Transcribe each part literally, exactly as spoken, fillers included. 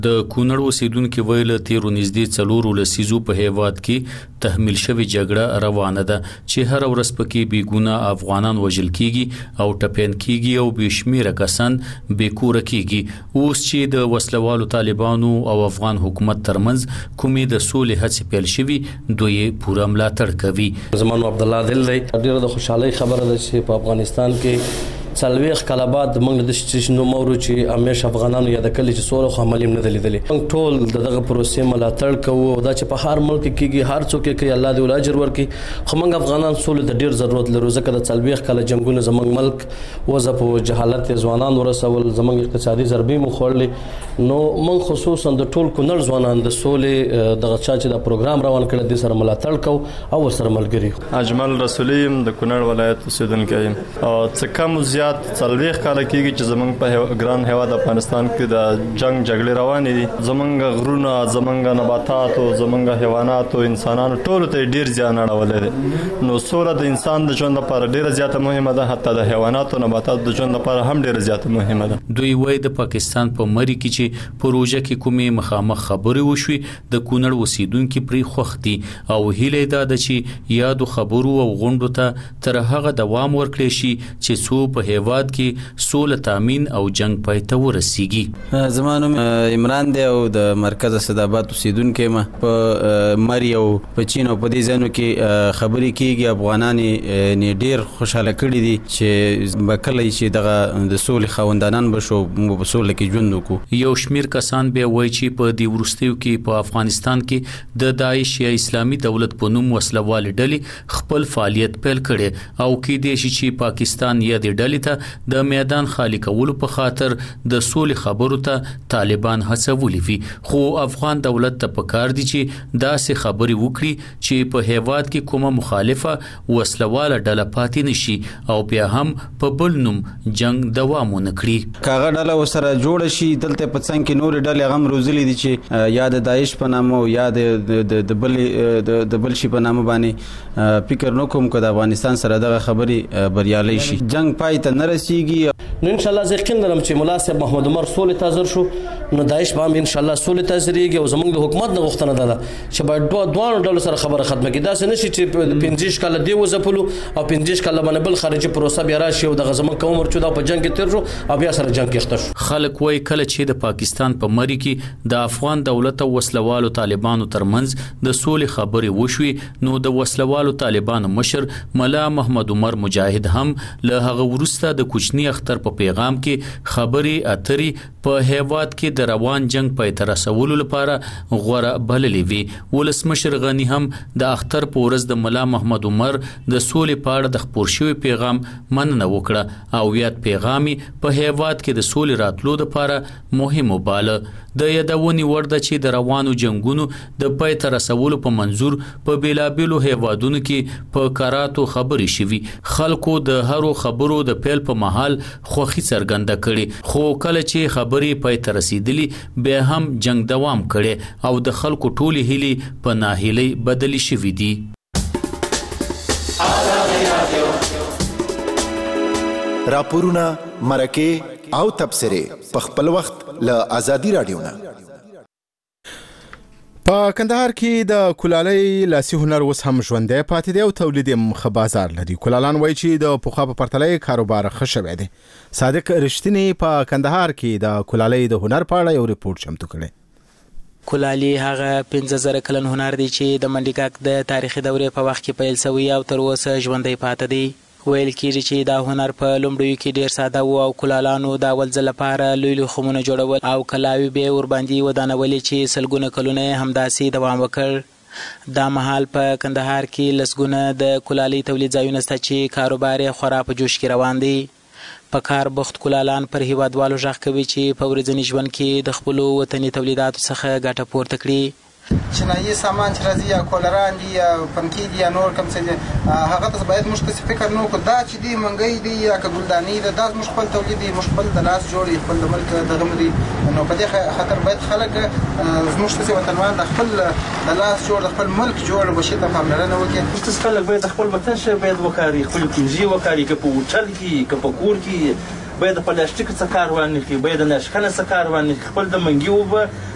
د کونړ اوسیدونکو ویل تیرو نږدې څلورو لسیزو په هیواد کې تحمیل شوې جګړه روانه ده چې هر ورځ پکې بې ګناه افغانان وژل کیږي او ټپیان کیږي او بې شمیره کسان بې کوره کیږي. اوس چې د وسلوالو طالبانو او افغان حکومت ترمنځ کومې د سولې هڅې پیل شوي دوی پوره ملاتړ کوي. زمان عبد الله دل دی ډیره د خوشحالۍ خبره ده چې په افغانستان کې څلوېښت کاله بعد موږ د دې نوم اورو چې همیشه افغانانو یاد کړي چې څوره خو عمل یې نه دی لیدلی. موږ ټول د دغه پروسې ملاتړ کوو او دا چې په هر ملک کې کېږي هر څوک یې کوي الله دې ول اجر ورکړي. خو موږ افغانان سولې ته ډېر ضرورت لرو ځکه د څلوېښت کاله جنګونه زموږ ملک وضع په جهالت ځوانان ورسول زموږ اقتصادي ضربې مو خوړلې. نو موږ خصوصا د ټول کونړ ځوانان د سولې دغه چا چې دا پروګرام روان کړی دې سره ملاتړ کوو او ورسره ملګري. اجمل رسولي یم د کونړ ولایت اوسیدونکی یم او څه کم زیات څلوېښت کاله کېږي چې زمونږ په ګران هېواد افغانستان کې د جنگ جګړې روانې دي. زمونږ غرونه زمونږ نباتات او زمونږ حیوانات او انسانانو ټولو ته ډېر زیان اړولی دی. نو سوله د انسان د ژوند لپاره ډېره زیاته مهمه ده حتی د حیواناتو او نباتاتو د ژوند لپاره هم ډېره زیاته مهمه ده. دوی وایي د پاکستان په مری کې چې پروژه کې کومې مخامخ خبرې وشوي د کونړ اوسیدونکي پرې خوښ دي او هیله ده چې یادو خبرو او غونډو ته تر هغه دوام ورکړي شي چې څو په هیواد کې سوله تامین او جنگ پای ته ورسیږي. زما نوم عمران دی او د مرکز اسداباد اوسیدونکی یم. په مری او په چین او په دې ځایونو کې خبرې کېږي. افغانان یې ډېر خوشحاله کړي دي چې به کله چې دغه د سولې خاوندانان به شو موږ په سوله کې ژوند وکړو. یو شمیر کسان بیا وایي چې په دې وروستیو کې په افغانستان کې د داعش یا اسلامي دولت په نوم وسلوالې ډلې خپل فعالیت پیل کړي او کېدای شي چې پاکستان یا د ډلې ته د میدان خالی کولو په خاطر د سولې خبرو ته طالبان هڅولي وي. خو افغان دولت ته پکار دي چې داسې خبرې وکړي چې په هیواد کې کومه مخالفه وسلواله ډله پاتې نشي او بیا هم په بل نوم جنگ دوام ونه کړي. کاغه ډله وسره جوړ شي دلته په څنګ کې نور ډلې غم روزلي دي چې یا د داعش په نامه یا د د بل د بل شي په نامه باندې فکر نکوم چې د افغانستان سره دغه خبرې بریالي شي. جنگ پای ته نه رسیږي. نو ان شاء الله زه یقین لرم چې ملا صاحب محمد عمر سولې ته حاضر شو نو داعش به هم ان شاء الله سولې ته حاضرېږي او زموږ د حکومت نه غوښتنه ده چې باید دوه دوه ډلو سره خبره ختمه کړي. داسې نشي چې پنځه کاله دی وځپلو او پنځه کاله باندې بل خارجي پروسه بیا راشي او دغه زموږ کوم ورچو دا په جنگ کې تیر شو او بیا سره جنگ کې اخته شو. خلک وایي کله چې د پاکستان په مری کې د افغان دولت او وسلوالو طالبانو ترمنځ د سولې خبرې وشوي نو د وسلوالو طالبانو مشر ملا محمد عمر مجاهد هم له هغه وروسته د کوچنی اختر په پیغام کې خبرې اترې په هیواد کې د روان جنگ پای ته رسولو لپاره غوړه بللې وي. ولسمشر غنی هم د اختر په ورځ د ملا محمد عمر د سولې په اړه د خپور شوی پیغام مننه وکړه او یاد پیغامي په هیواد کې د سولې راتلو لپاره مهم وباله. د یادونې وړ ده چې د روانو جنگونو د پای ته رسولو په منظور په بیلابیلو هیوادونو کې په کاراتو خبرې شوي. خلکو د هرو خبرو د پیل په محل خوخي څرګنده کړي خو کله چې خبرې پای ته رسیدلی بیا هم جنگ دوام کړي او د خلکو ټولې هیلې په ناهیلۍ بدلې شوې دي. راپورونه مرکه او تبصره په خپل وخت له آزادي رادیو نه. په کندهار کې د کولالۍ لاسي هنر اوس هم ژوندی پاتې دی او تولید یې مخ بازار لري. کولالان وایي چې د پخوا په پرتله کاروبار ښه شوی دی. صادق رښتینی په کندهار کې د کولالۍ د هنر په اړه یو ریپورت چمتو کړی. کولالي هغه پنځه زره کلن هنر دی چې د منډیګک د تاریخي دورې په وخت کې پیل شوی او تر اوسه ژوندی پاتې دی. ویل کېږي چې دا هنر په لومړیو کې ډیر ساده و او کولالانو د اول ځل لپاره لوی لوی خمونه جوړول او کلاوي به ورباندې ودانولې چې سلګونه کلونه همداسې دوام وکړ. دا مهال په کندهار کې لسګونه د کولالۍ تولید ځایونه شته چې کاروبار یې خورا په جوش کې روان دی. په کار بخت کولالان پر هیوادوالو غږ کوي چې په ورځني ژوند کې د خپلو وطني تولیداتو څخه ګټه پورته کړي. چینایي سامان چې راځي یا کولران دي یا پنکي دي یا نور کوم څه دي هغه ته باید موږ څه فکر نه وکړو. دا چې دي منګۍ دي یا که ګلداني ده دا موږ خپل تولید دي موږ خپل د لاس جوړ خپل د ملک دغه مدي نو په دې خاطر باید خلک زموږ څه وطنوال د خپل د لاس جوړ د خپل ملک جوړ بشي ته پاملرنه وکړي. څه خلک باید خپل وطن شه باید وکاري خپل کوزي وکاري که په هوټل کې که په کور کې باید د پلاستیک څخه کار وانه کې باید د نشکنه څخه کار وانه خپل د منګي وب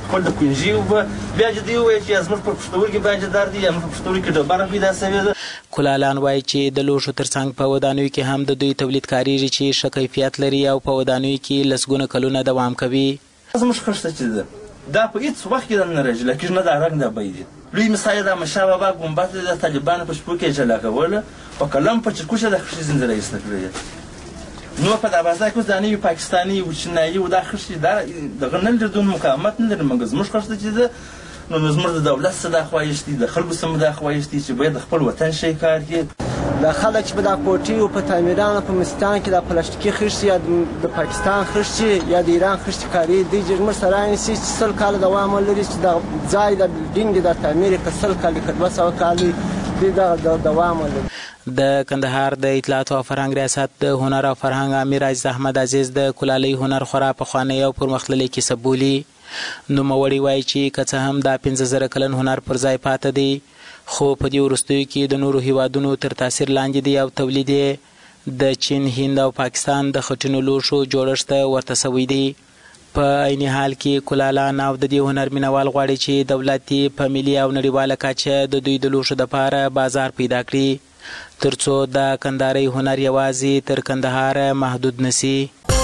خپل د کنجي اوبه بیا چې دوی ووایي چې زموږ پر پښتورګي باندې درد دي یا زموږ په پښتورګي کې ډبره پیدا شوې ده. کلالان وایي چې د لوښو ترڅنګ په ودانیو کې هم د دوی تولید کاریږي چې ښه کیفیت لري او په ودانیو کې لسګونه کلونه دوام کوي. زموږ خښته چې ده دا په هېڅ وخت کې نه راځي لکه نه دا رنګ دا بی دي. لوی مثال د احمدشاه بابا ګمبد د طالبانو په شپو کې جلا کوله په قلم په چرکوشه د خښې زنځیره ایسته کړې. نو په دروازه کې اوس دا نوي پاکستاني او چینایي او دا خښې دا دغه نه لري دون مقاومت نه لري مګر زموږ خښته چې ده نو زموږ د دولت څخه دا خواهش دي د خلکو څخه دا خواهش دي چې باید خپل وطن شي کار کوي. دا خلک چې په دا کوټې او په تعمیرانو په مستان کې دا پلاستیکي خښتې یا د پاکستان خښتې یا د ایران خښتې کاري دوی چې زموږ سره رانیسي چې سل کاله دوام ولري چې دا ځای د بلډینګ د تعمیر که سل کاله که دوه سوه کاله دوی دغه دوام ولري. د کندهار د اطلاعات او فرهنګ ریاست د هنر او فرهنګ امیر عزیز احمد عزیز د کلالۍ هنر خورا پخوانی او پرمختللی کیسه بولي. نوموړي وایي چې که څه هم دا پنځه زره کلن هنر پر ځای پاته دی خو په دې وروستیو کې د نورو هیوادونو تر تاثیر لاندې دی او تولید یې د چین، هند او پاکستان د خټینو لوښو جوړښت ورته سوی دی. په عین حال کې کلالان او د دې هنر مینوال غواړي چې دولت په ملي او نړیواله کچه د دوی د لوښو دپاره بازار پیدا کړي ترڅو د کندهاري هنر یوازې تر کندهار محدود نسی.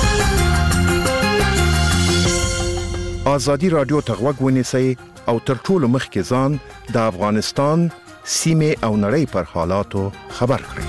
آزادی رادیو ته غوږ ونیسئ او تر ټولو مخکې ځان د افغانستان سیمې او نړۍ پر حالاتو خبر کړئ.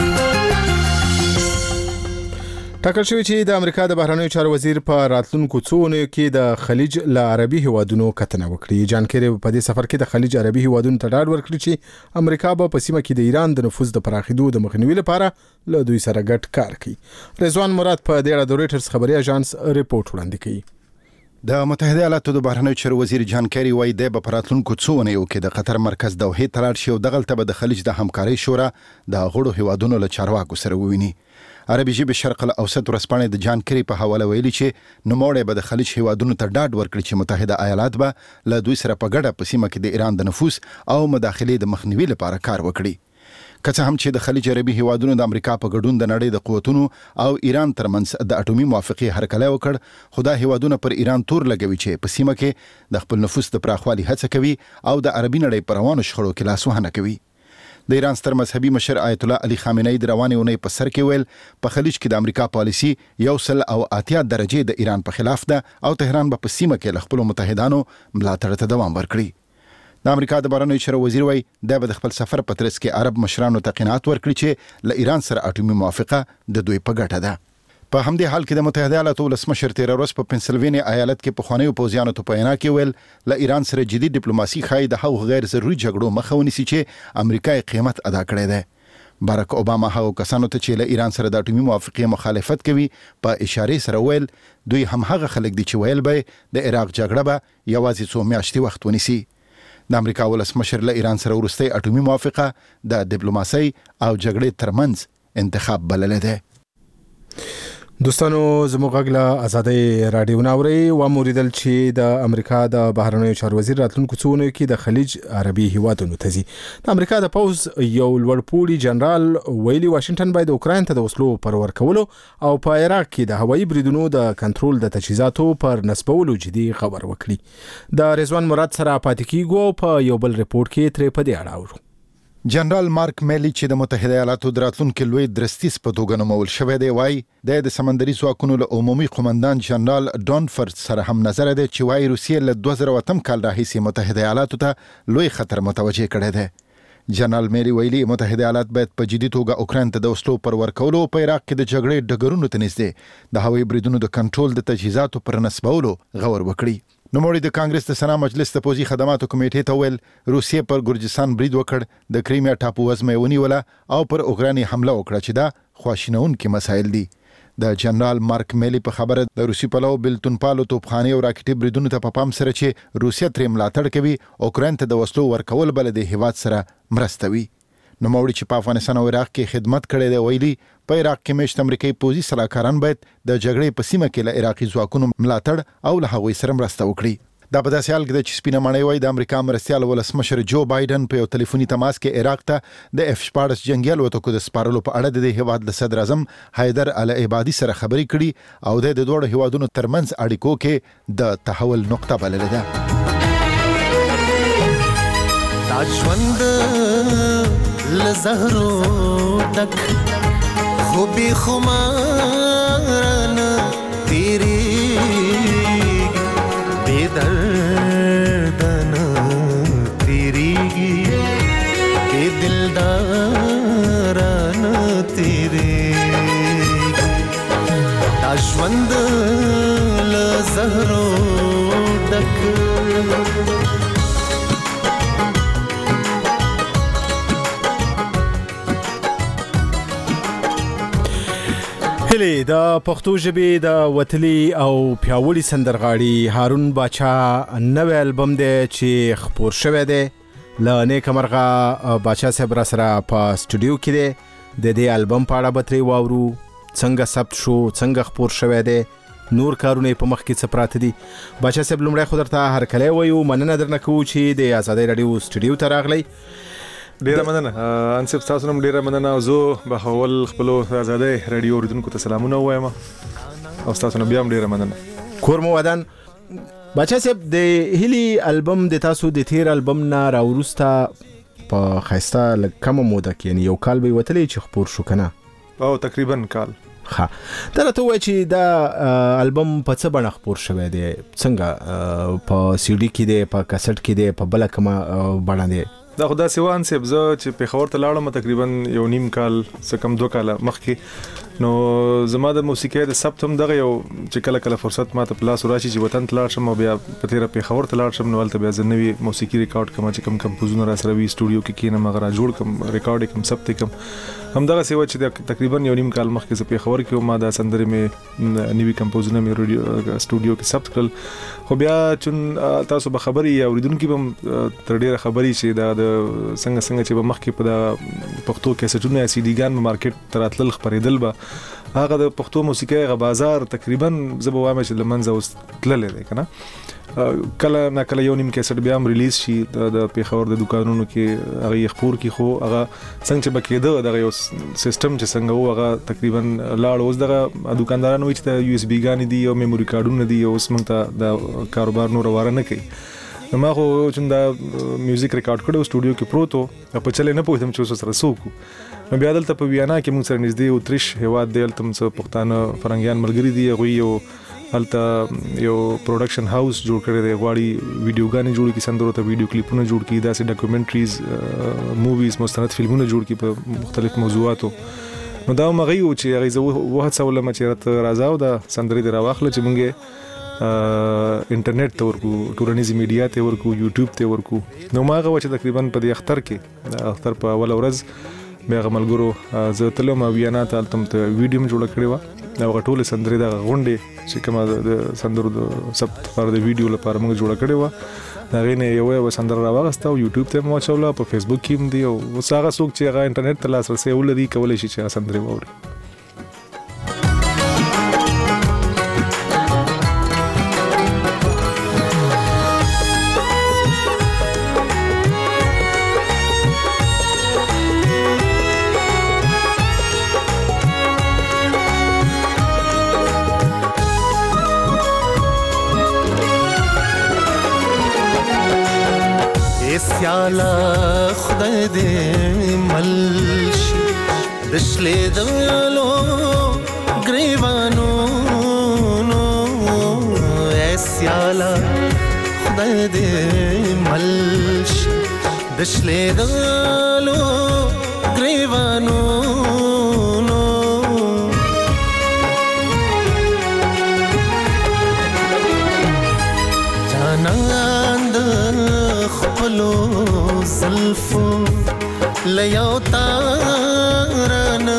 ټاکل شوی چې د امریکا د بهرنیو چارو وزیر په راتلونکو څو اونیو کې د خلیج له عربي هیوادونو کتنه وکړي. جان کیری په دې سفر کې د خلیج عربي هیوادونو ته ډاډ ورکړي چې امریکا به په سیمه کې د ایران د نفوذ د پراخېدو د مخنیوي لپاره له دوی سره ګډ کار کوي. رضوان مراد په دې اړه د رويټرز خبري اژانس ریپورت وړاندې کوي. د متحده ایالاتو د بهرنیو چارو وزیر جان کیری وایي د په راتلونکو څو اونیو کې د قطر مرکز دوحې ته لاړ شي او دغلته به د خلیج د همکارۍ شورا د غړو هیوادونو له چارواکو سره وویني. عربي ژبې شرق الاوسط ورځپاڼې د جان کیری په حواله ویلي چې نوموړی به د خلیج هیوادونو ته ډاډ ورکړي چې متحده ایالات به له دوی سره په ګډه په سیمه کې د ایران د نفوذ او مداخلې د مخنیوي لپاره کار وکړي. که څه هم چې د خلیج عربي هیوادونو د امریکا په ګډون د نړۍ د قوتونو او ایران ترمنځ د اټومي موافقې هرکلی وکړ خو دا هیوادونه پر ایران تور لګوي چې په سیمه کې د خپل نفوذ د پراخوالي هڅه کوي او د عربي نړۍ پر روانو شخړو کې لاس وهنه کوي. د ایران ستر مذهبي مشر آیت الله علي خامنه‌ای د روانې اونۍ په سر کې ویل په خلیج کې د امریکا پالیسی یو سل او اتیا درجه د ایران په خلاف ده او تهران به په سیمه کې له خپل متحدانو ملاتړ ته دوام ورکړي. د امریکا د بهرنیو چارو وزیر وایي د به د خپل سفر په ترڅ کې عرب مشرانو ته قناعت ورکړي چې له ایران سره اټومي موافقه د دوی په ګټه ده. په همدې حال کې د متحده ایالاتو ولسمشر تیر ورځ په پنسلوانیا ایالت کې پخوانیو پوځیانو ته په وینا کې ویل له ایران سره جدي ډیپلوماسي ښایي د هغو غیر ضروري جګړو مخه ونیسي چې امریکا یې قیمت ادا کړی دی. باراک اوباما هغو کسانو ته چې له ایران سره د اټومي موافقې مخالفت کوي په اشاره سره ویل دوی هم هغه خلک دي چې ویل به د عراق جګړه به یوازې څو میاشتې وخت ونیسي. د امریکا ولسمشر له ایران سره وروستۍ اټومي موافقه د ډیپلوماسۍ او جګړې ترمنځ انتخاب بللی دی. دوستانو زموږ غږ له ازادۍ رادیو ناوري و موریدل چې د امریکا د بهرنیو چارو وزیر راتلونکو څو اونیو کې د خلیج عربي هیوادونو ته ځي. د امریکا د پوز یو لوړپوړي جنرال ویلي واشنگټن باید اوکراین ته د وسلو پر ورکولو او په عراق کې د هوایي بریدونو د کنټرول د تجهیزاتو پر نسبولو جدي خبر وکړي. د رضوان مراد سره پاتې کیږو په یو بل ریپورت کې ترې په دې اړه اورو. جنرال مارک میلی چې د متحده ایالاتو د راتلونکي لوی درستیز په توګه نومول شوی دی وایي د سمندري ځواکونو له عمومي قومندان جنرال ډانفورد سره هم نظر دی چې وایي روسیه له دوه زره اتم کال راهیسې متحده ایالاتو ته لوی خطر متوجه کړی دی. جنرال میلی ویلي متحده ایالات باید په جدي توګه اوکراین ته د وسلو پر ورکولو او په عراق کې د جګړې ډګرونو ته نږدې د هوایي بریدونو د کنټرول د تجهیزاتو پر نسبولو غور وکړي. نوموړي د کانګرس د سنا مجلس د پوځي خدماتو کمیټې ته ویل روسیه پر ګورجستان برید وکړ، د کریمیا ټاپو وزمه ونیوله او پر اوکراین حمله وکړه چې دا خواشینونکي مسایل دي. د جنرال مارک میلی په خبره د روسي پلو بلتون پالو توپخانه او راکټي بریدونو ته په پام سره چې روسیه ترې ملاتړ کوي اوکراین ته د وسلو ورکول بل د هیواد سره مرسته وي. نوموړي چې په افغانستان او عراق کې خدمت کړی دی ویلي په عراق کې مشت امریکایي پوځي سلاکاران باید د جګړې په سیمه کې له عراقي ځواکونو ملاتړ او له هغوی سره مرسته وکړي. دا په داسې حال کې چې سپینه ماڼۍ وایي د امریکا مرستیال ولسمشر جو بایدن په یو ټلیفوني تماس کې عراق ته د اف شپاړس جنگي الوتکو د سپارلو په اړه د هیواد د صدر اعظم حیدر العبادي سره خبرې کړي او د دوه هیوادونو ترمنځ اړیکو کې د تحول نقطه بللې ده. دا ژوند لزهرو ډک خو بې خمارانه تیریږي بې درده نه تیریږي بې دلدارانه تیریږي دا ژوند لزهرو ډک هلي د پښتو ژبې د وتلي او پیاوړي سندرغاړي هارون باچا نوې البم دی چې خپور شوی دی. له نیکه مرغه باچا صاحب را سره په سټوډیو کې دی. د دې البم په اړه به ترې واورو، څنګه ثبت شو، څنګه خپور شوی دی، نور کارونه په مخ کې څه پراته دي. باچا صاحب لومړی خو درته هرکلی وایو، مننه درنه کوو چې د آزادۍ راډیو سټوډیو ته راغلی. ډیره مننه انصف، تاسو هم ډیره مننه. او زه به اول خپل آزادۍ راډیو اوریدونکو ته سلامونه وایم او تاسو نه بیا هم ډیره مننه. کور مو ودان. باچا صاحب د هلي البم د تاسو د تیر البم نه راوروسته په خاصه لکه موده کې یعنی یو کال به وتلی چې خپور شو کنه؟ او تقریبا کال. ها دا راته وایي چې دا البم په څه بڼه خپور شوی دی؟ څنګه په سی ډي کې دی، په کاسټ کې دی، په بله کومه بڼه دی؟ دا خو داسې وان صاحب، زه چې پېښور ته لاړم تقریبا یو نیم کال څه کم دوه کاله مخکې، نو زما د موسیقۍ د ثبت هم دغه یو چې کله کله فرصت ما ته په لاس راشي چې وطن ته لاړ شم او بیا په تېره پېښور ته لاړ شم، نو هلته بیا زه نوي موسیقي ریکارډ کړم چې کوم کمپوزونه را سره وي، سټوډیو کې کښېنم، هغه را جوړ کړم، ریکارډ یې کړم، ثبت یې کړم. همدغسې وه چې تقریبا یو نیم کال مخکې زه پېښور کې وم، ما دا سندرې مې نوي کمپوزونه مې سټوډیو کې ثبت کړل. خو بیا چون تاسو به خبرې یا اورېدونکي به هم تر ډېره خبرې چې دا د څنګه څنګه چې به مخکې په د پښتو کیسټونه یا سی ډیګان به مارکیټ ته راتلل خپرېدل به، هغه د پښتو موسیقۍ هغه بازار تقریبا زه به وایم چې له منځه اوس تللی دی که نه. کله نه کله یو نیم کیسټ بیا هم ریلیز شي د پېښور د دوکانونو کې، هغه یې خپور کړي، خو هغه څنګه چې به کېده دغه یو سیسټم چې څنګه و هغه تقریبا لاړ. اوس دغه دوکانداران وایي چې د یو اس بي ګانې دي او میموري کارډونه دي، اوس موږ ته د کاروبار نور واره نه کوي. نو ما خو چې دا میوزیک ریکارډ کړی سټوډیو کې پروت و، په چلې نه پوهېدم چې اوس سره څه وکړو. نو بیا دلته په ویانا کې موږ سره نږدې اتریش هېواد دی، هلته څه پښتانه فرنګیان ملګري دي، هغوی یو هلته یو پروډکشن هاوس جوړ کړی دی، غواړي ویډیوګانې جوړ کړي، سندرو ته ویډیو کلیپونه جوړ کړي، داسې ډاکومنټریز موویز مستند فلمونه جوړ کړي په مختلف موضوعاتو. نو دا هم هغوی و چې هغې زه وهڅولم چې راته راځه او دا سندرې دې راواخله چې موږ یې انټرنیټ ته ورکو، ټولنیزې میډیا ته ورکو، یوټیوب ته ورکو. نو ما هغه و چې تقریبا په دې اختر کې د اختر په اوله ورځ بیا هغه ملګرو زه تلم ویانا ته، هلته هم ته ویډیو هم جوړه کړې وه او هغه ټولې سندرې دغه غونډې چې کومه د سندرو د ثبت لپاره د ویډیو لپاره موږ جوړه کړې وه، د هغې نه یوه یوه سندره راواخېسته او یوټیوب ته هم واچوله، په فیسبوک کې هم دي. او اوس هغه څوک چې هغه انټرنیټ ته لاسرسی ولري کولی شي چې هغه سندرې واوري. سیالا خدای دې ملشي دشلې دلو گریوانو نو سیالا خدای دې ملشي دشلې دلو گریوانو نو جانان خپلو زلفو لیو تارن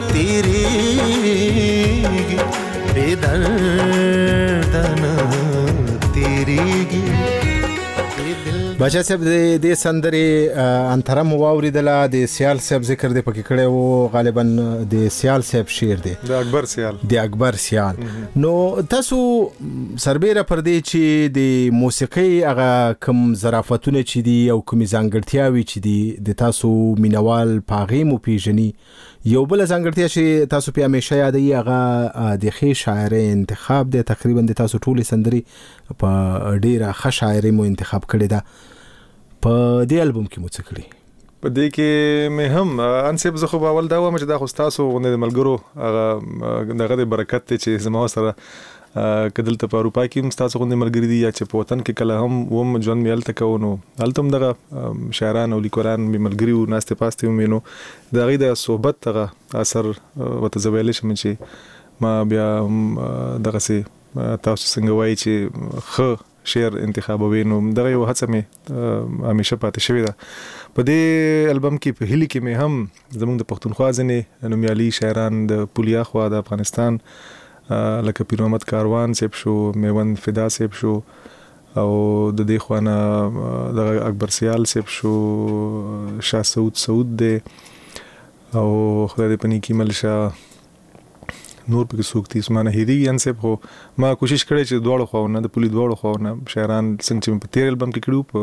تیریگی بیدردن تیریگی بچا صاحب د سندرې انترم واوریدله د سیال صاحب ذکر دی پکې کړی وو غالبا د سیال صاحب شعر دی د اکبر سیال د اکبر سیال نو تاسو سربېره پر دې چې د موسیقۍ هغه کوم ظرافتونه چې دي او کومې ځانګړتیاوې چې دي د تاسو مینوال په هغې مو پیژني یو بل ځانګړتیا چې تاسو په همیشه یادوي هغه د ښې شاعرۍ انتخاب دی تقریبا د تاسو ټولې سندرې په ډېره ښه شاعرۍ مو انتخاب کړې ده په دې البوم کې مو څه کړي په دې کې مې هم انسب زه خو اول دا وایم چې دا خو تاسو غونډه د ملګرو هغه دغه د برکت ته چې زما سره کدلته په اروپا کې هم تاسو غونډه ملګری دي یا چې په وطن کې کله هم وم ژوند مې هلته کوو نو هلته هم دغه شاعران او لیکوالان مې ملګري وو ناستې پاستې وم نو د هغوی د صحبت دغه اثر ورته زه ویلی شم چې ما بیا هم دغسې تاسو څنګه وایي چې ښه شعر انتخابوي نو دغه یو هڅه مې همیشه پاتې شوې ده په دې البم کې په هیلي کې مې هم زموږ د پښتونخوا ځینې نومیالي شاعران د پولیا خوا د افغانستان لکه پیر محمد کاروان صاحب شو میوند فدا صاحب شو او د دې خوا نه دغه اکبر سیال صاحب شو شاه سعود سعود دی او خدای دې په نیکي مل شه نور پکې څوک دي عثمان هیری انسب خو ما کوشش کړی چې دواړو خواونه د پولی دواړو خواونه شاعران څنګه چې په تیر البم کې کړو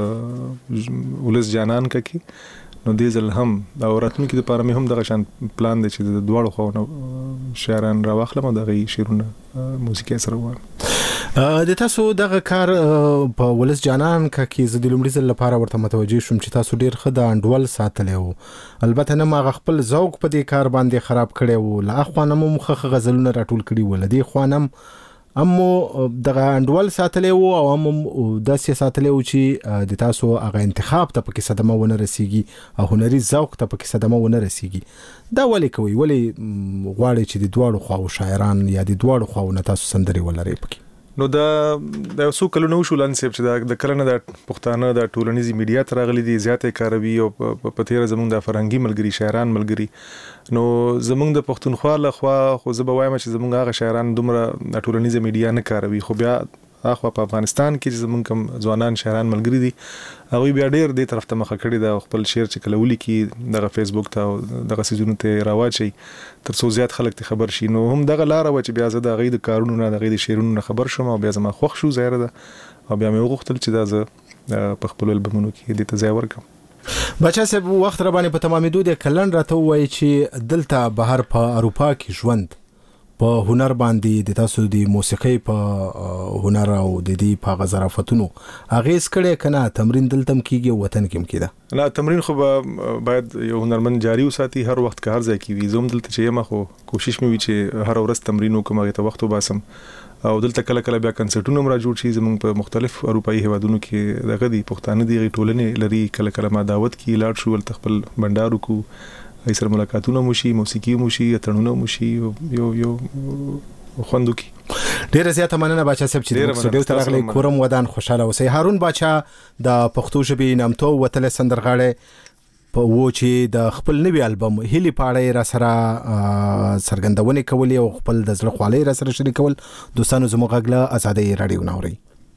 په ولس جانان کا کې نو دې ځل هم او راتلونکي لپاره مې هم دغه شان پلان دی چې د دواړو خواونه شاعران راواخلم او دغه شعرونه موسیقي سره وایم د تاسو دغه کار په ولس جانان کا کې زه د لومړي ځل لپاره ورته متوجه شوم چې تاسو ډیر ښه د انډول ساتلی وو البته نه ما خپل ذوق په دې کار باندې خراب کړی وو له اخوا نه مو مخه غزلونه راټول کړي وو له دې خوا نه امو دغه انډول ساتلی وو او هم داسې ساتلی وو چې د تاسو هغه انتخاب ته پکې صدمه ونه رسیږي او هنري ذوق ته پکې صدمه ونه رسیږي دا ولې کوي ولې غواړئ چې د دواړو خواو شاعران یا د دواړو خواو نه تاسو سندرې ولرئ پکې نو دا د څو کلونو شو لنسب چې د کلنه د پښتانه د ټولنیزي میډیا تر غلي دي زیاتې کاروي او په تیر زمونږ د فرهنګي ملګری شاعران ملګری نو زمونږ د پښتونخوا له خوا خو زه به وایم چې زمونږ هغه شاعران دومره د ټولنیزي میډیا نه کاروي خو بیا اخوا په افغانستان کې چې زمونږ کوم ځوانان شاعران ملګری دي هغه بیا ډېر دې طرف ته مخه کړی دا خپل شعر چې کله ولیکي دغه فیسبوک ته دغه سيزونه ته راوچي تر څو زیات خلک ته خبر شي نو هم دغه لار و چې بیا زه د غي د کارونو نه د غي د شعرونو نه خبر شوم او بیا زما خوښ شو ظاهر ده او بیا مې وغوښتل چې دا زه په خپل البومونو کې دې ته ځای ورکړم بچا صاحب وخت را باندې په تمامېدو د کلن راته وایي چې دلته بهر په اروپا کې ژوند په هنر باندې د تاسو د موسیقۍ په هنر او د دې په غزرافتونو اغیز کړي کنه تمرین دلته کیږي وطن کې کیده نه تمرین خو باید یو هنرمند جاری وساتي هر وخت که هر ځای کې وي زوم دلته چې ما خو کوشش مې وی چې هر ورځ تمرین وکم هغه ته وخت وباسم او دلته کله کله بیا کنسرټونه مرا جوړ شي زموږ په مختلف اروپאי هیوادونو کې دغه دی پښتانه دی ټولنې لري کله کله ما دعوت کی لاړ شو ول تخپل بندارو کو ای سره ملاقاتونه موشي موسیقي موشي اترونه موشي یو یو خوندو کی ډیر زیاته مننه بچا صاحب چې د سټوډیو ته راغلی کورم ودان خوشاله اوسئ هارون بچا د پښتو ژبې نامتو وتل سندرغاړي په و چې د خپل نوی البم هیلی پاړې را سره سرګندونې کولې او خپل د زړه خالي را سره شریکول دوستانو زموږ غږله آزادۍ رادیو ناوري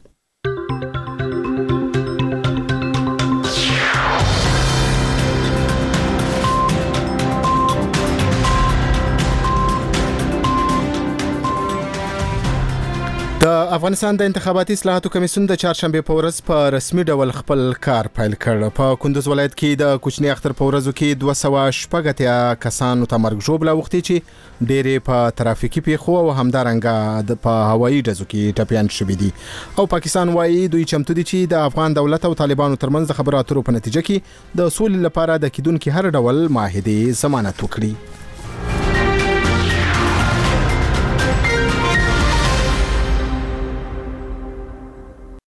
د افغانستان د انتخاباتي اصلاحاتو کمیسیون د چهارشنبه په ورځ په رسمي ډول خپل کار پیل کړ په کندوز ولایت کې د کوچنی اختر په ورځو کې دوه سوه شپږ اتیا کسانو ته مرګ ژوبله وختي چې ډېرې په ترافیکي پیښو او همدارنګه په هوایي ډزو کې ټپیان شوي دي او پاکستان وایي دوی چمتو دي چې د افغان دولت او طالبانو ترمنځ د خبرو اترو په نتیجه کې د سولې لپاره د کېدونکو هر ډول معاهدې ضمانت وکړي